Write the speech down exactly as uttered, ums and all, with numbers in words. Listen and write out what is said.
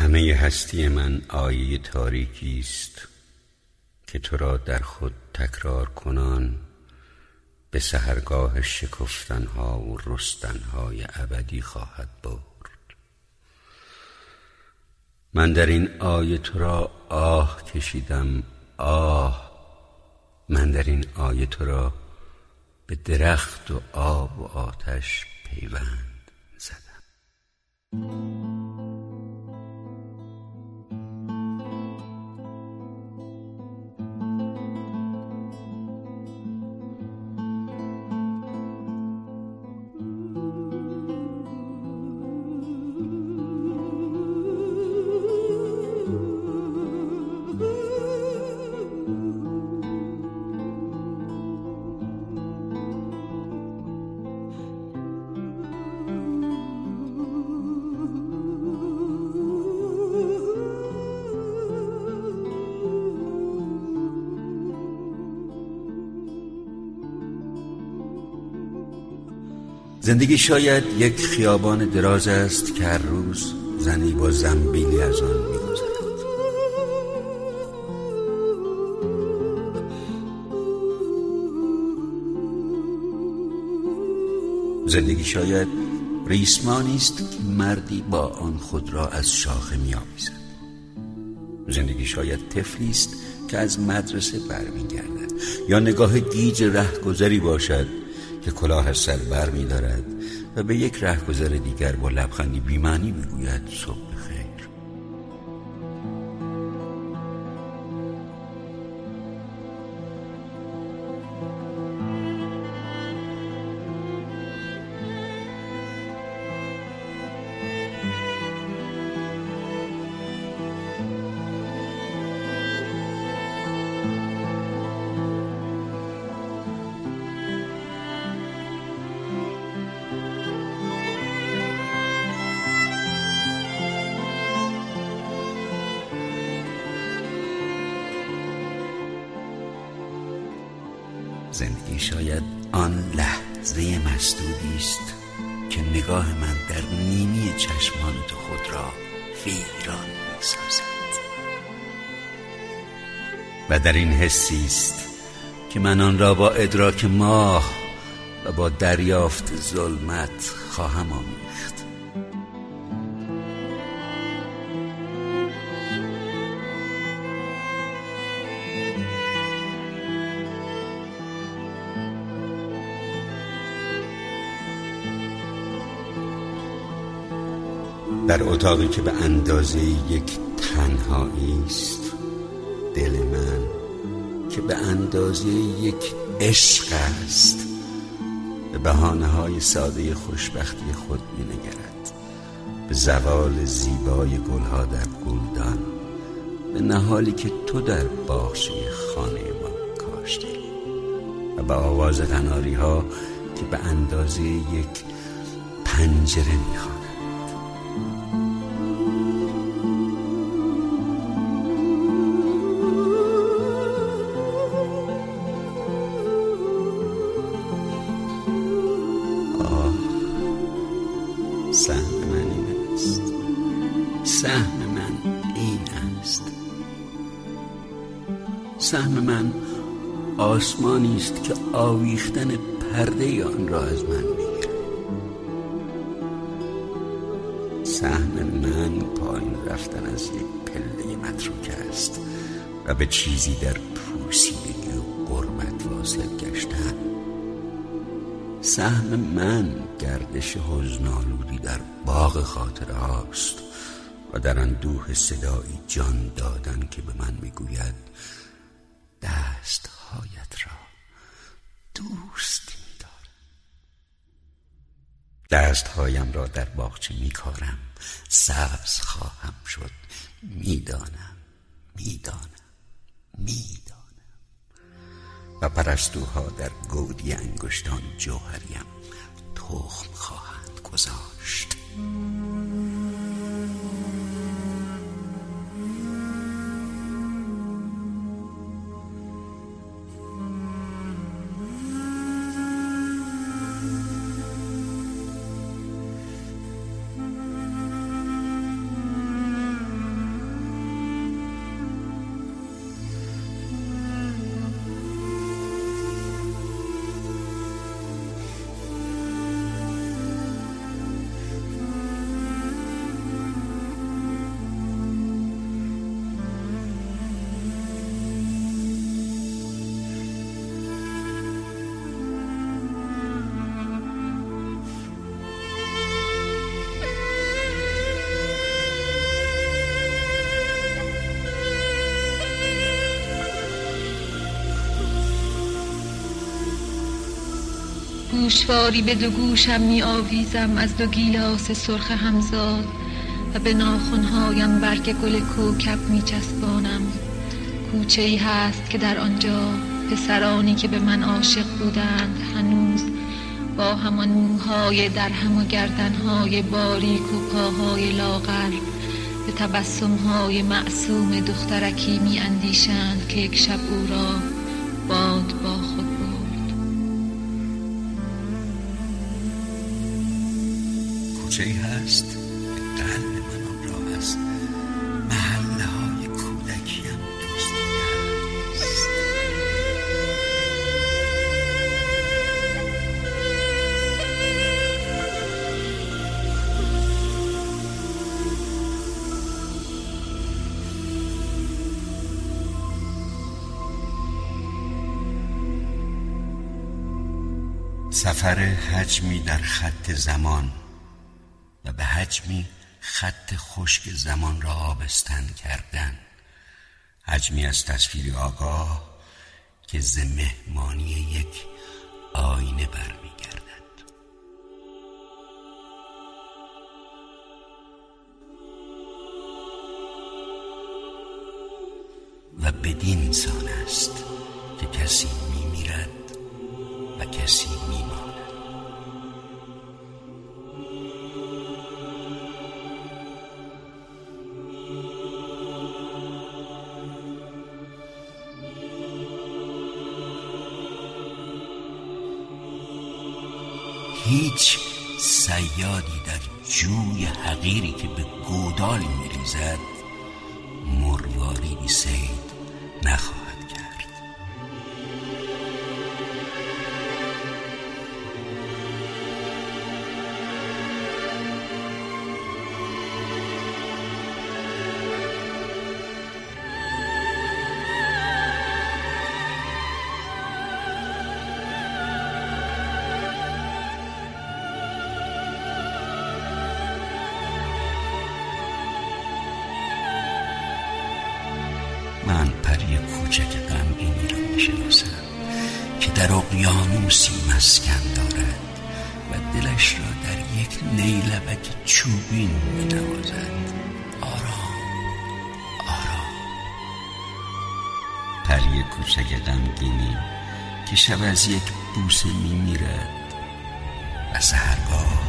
همه هستی من آیه تاریکی است که تو را در خود تکرار کنان به سحرگاه شکفتنها و رستنهای ابدی خواهد برد. من در این آیه تو را آه کشیدم، آه. من در این آیه تو را به درخت و آب و آتش پیوند زدم. زندگی شاید یک خیابان دراز است که هر روز زنی با زنبیلی از آن می‌گذرد. زندگی شاید ریسمانی است که مردی با آن خود را از شاخه می‌آویزد. زندگی شاید طفلی است که از مدرسه برمیگردد، یا نگاه گیج رهگذری باشد که کلاه از سر بر می دارد و به یک رهگذر دیگر با لبخندی بی‌معنی می گوید صبح بخیر. زندگی شاید آن لحظه مسدودی است که نگاه من در نیمی چشمان تو خود را ویران می‌سازد و در این حسی است که من آن را با ادراک ماه و با دریافت ظلمت خواهم آمیخت. در اتاقی که به اندازه یک تنهایی است، دل من که به اندازه یک عشق است به بهانه‌های ساده خوشبختی خود می‌نگرد، به زوال زیبای گلها در گلدان، به نهالی که تو در باغچه خانه ما کاشتی و به آواز قناری‌ها که به اندازه یک پنجره می‌خواند. سهم من این است، سهم من این است. سهم من آسمانی است که آویختن پرده آن را از من میگیرد. سهم من پایین رفتن از یک پله متروک است و به چیزی در پوسیدگی و غربت واصل گشتن. سهم من گردش حزن‌آلودی در باغ خاطره هاست و در اندوه صدایی جان دادن که به من میگوید دستهایت را دوست می‌دارم. دستهایم را در باغچه میکارم، سبز خواهم شد. میدانم میدانم میدانم و پرستوها در گودی انگشتان جوهریم تخم خواهند گذاشت. گوشواری به دو گوشم می آویزم از دو گیلاس سرخ همزاد و به ناخنهایم برگ گل کوکب می چسبانم. کوچه ای هست که در آنجا پسرانی که به من عاشق بودند هنوز با همان موهای درهم و گردنهای باریک و پاهای لاغر به تبسمهای معصوم دخترکی می اندیشند که یک شب او را باد با خود برد. کوچه ای هست که قلب من آن راه است، محله های کودکیم دوست است. سفر حجمی در خط زمان و به حجمی خط خشک زمان را آبستن کردن، حجمی از تصویری آگاه که ز مهمانی یک آینه برمیگردد. و بدین سان است که کسی میمیرد و کسی میماند. هیچ صیادی در جوی حقیری که به گودال میریزد مروارید صید نخواهد کرد. من پری کوچک غمگینی را میشناسم که در اقیانوسی مسکن دارد و دلش را در یک نیلبک چوبین مینوازد. آرام آرام. پری کوچک غمگینی که شب از یک بوسه میمیرد و سحرگاه